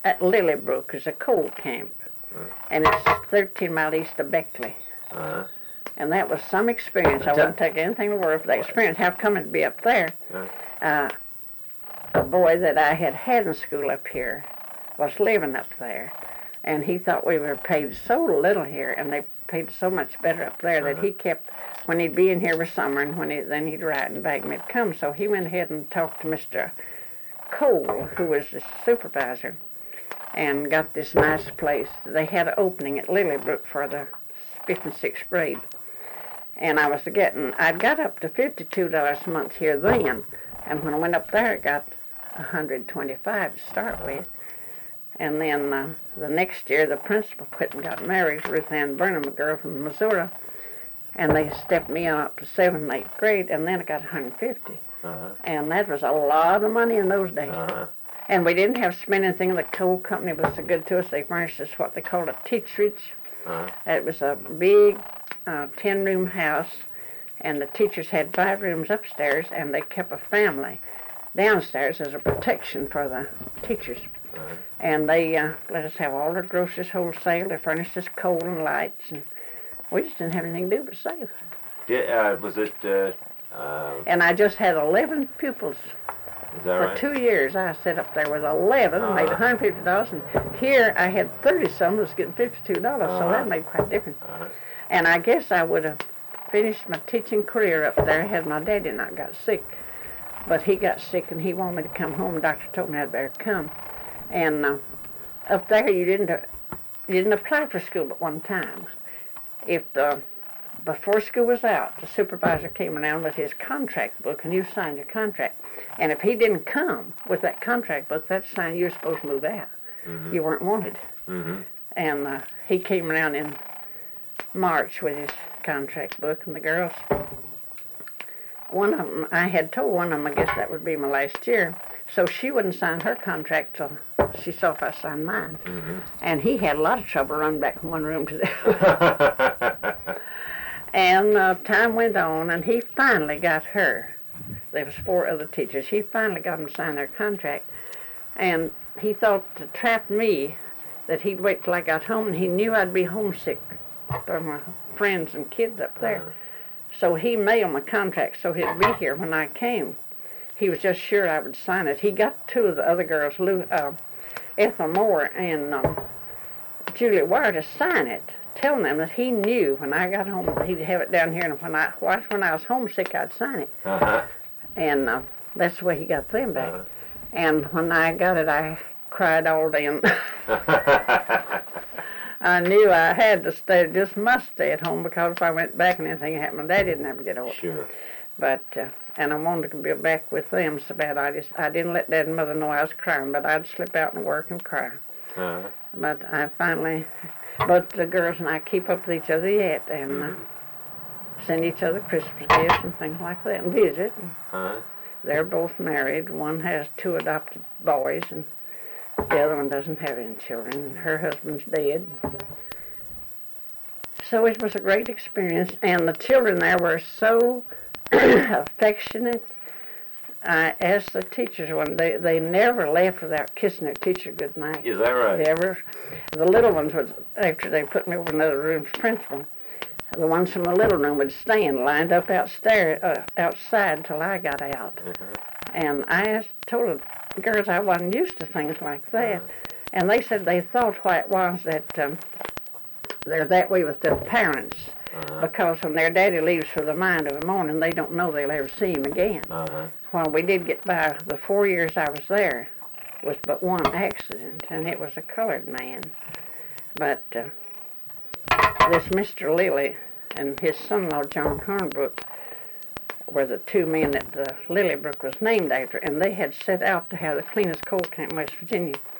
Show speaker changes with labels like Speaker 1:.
Speaker 1: at Lilybrook is a coal camp, and it's 13 miles east of Beckley. And that was some experience. I wouldn't take anything in the world for that experience. How come it'd be up there? A boy that I had in school up here was living up there, and he thought we were paid so little here, and they paid so much better up there that he kept, when he'd be in here for summer, and then he'd write and beg me to come. So he went ahead and talked to Mr. Cole, who was the supervisor, and got this nice place. They had an opening at Lilybrook for the 5th and 6th grade. And I'd got up to $52 a month here then, and when I went up there, I got $125 to start with. And then the next year, the principal quit and got married, Ruth Ann Burnham, a girl from Missouri, and they stepped me up to 7th and 8th grade, and then I got $150. And that was a lot of money in those days. And we didn't have to spend anything. The coal company was so good to us. They furnished us what they called a teacherage. It was a big 10-room house, and the teachers had 5 rooms upstairs, and they kept a family downstairs as a protection for the teachers. And they let us have all our groceries wholesale. They furnished us coal and lights, and we just didn't have anything to do but save.
Speaker 2: Was it...
Speaker 1: And I just had 11 pupils.
Speaker 2: Is that right?
Speaker 1: For 2 years, I sat up there with 11 and made $150, and here I had 30-some that was getting $52, so that made quite a difference. And I guess I would have finished my teaching career up there had my daddy not got sick. But he got sick, and he wanted me to come home. The doctor told me I'd better come. And up there, you didn't apply for school but one time. Before school was out, the supervisor came around with his contract book, and you signed your contract. And if he didn't come with that contract book, that sign you were supposed to move out. You weren't wanted. And he came around in March with his contract book, and the girls, one of them, I had told one of them, I guess that would be my last year, so she wouldn't sign her contract till she saw if I signed mine. And he had a lot of trouble running back from one room to the other. And time went on, and he finally got her. There was 4 other teachers. He finally got them to sign their contract. And he thought to trap me that he'd wait till I got home, and he knew I'd be homesick for my friends and kids up there. So he mailed my contract so he'd be here when I came. He was just sure I would sign it. He got 2 of the other girls, Ethel Moore and Julia Wire, to sign it, telling them that he knew when I got home he'd have it down here, and when I was homesick, I'd sign it. And that's the way he got them back. And when I got it, I cried all day. I knew I had to must stay at home, because if I went back and anything happened, Dad didn't ever get over.
Speaker 2: Sure.
Speaker 1: But, and I wanted to be back with them so bad. I didn't let Dad and Mother know I was crying, but I'd slip out and work and cry. But I finally, both the girls and I keep up with each other yet, and send each other Christmas gifts and things like that, and visit. They're both married. One has 2 adopted boys, and the other one doesn't have any children, and her husband's dead. So it was a great experience, and the children there were so affectionate. I asked the teachers they never left without kissing their teacher goodnight.
Speaker 2: Is that right?
Speaker 1: The little ones would, after they put me over in another room's principal, the ones from the little room would stand lined up outside till I got out. And I told the girls I wasn't used to things like that. And they said they thought why it was that they're that way with their parents. Because when their daddy leaves for the mine in the morning, they don't know they'll ever see him again. Well, we did get by. The 4 years I was there was but one accident, and it was a colored man. But this Mr. Lilly and his son-in-law, John Hornbrook, were the 2 men that the Lilybrook was named after, and they had set out to have the cleanest coal camp in West Virginia.